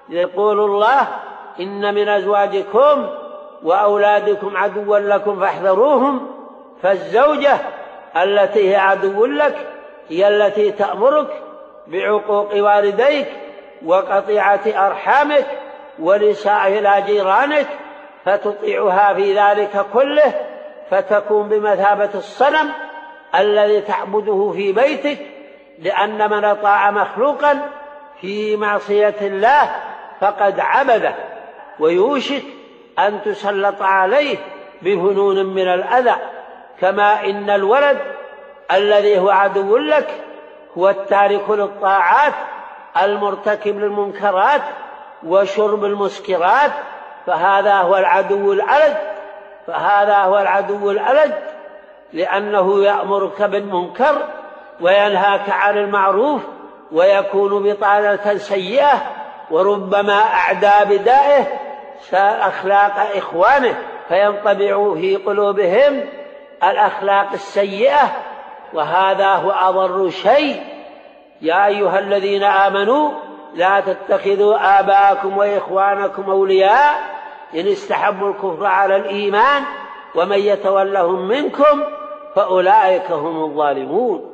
يقول الله: إن من أزواجكم وأولادكم عدوا لكم فاحذروهم. فالزوجة التي هي عدو لك هي التي تأمرك بعقوق والديك وقطيعة أرحامك والإساءة إلى جيرانك، فتطيعها في ذلك كله، فتكون بمثابة الصنم الذي تعبده في بيتك، لأن من أطاع مخلوقا في معصية الله فقد عبده، ويوشك أن تسلط عليه بفنون من الأذى. كما إن الولد الذي هو عدو لك هو التارك للطاعات المرتكب للمنكرات وشرب المسكرات، فهذا هو العدو الألد، لأنه يأمرك بالمنكر وينهاك عن المعروف، ويكون بطانة سيئة، وربما أعدى بدائه أخلاق إخوانه فينطبع في قلوبهم الأخلاق السيئة، وهذا هو أضر شيء. يا أيها الذين آمنوا لا تتخذوا آباءكم وإخوانكم أولياء إن استحبوا الكفر على الإيمان ومن يتولهم منكم فأولئك هم الظالمون.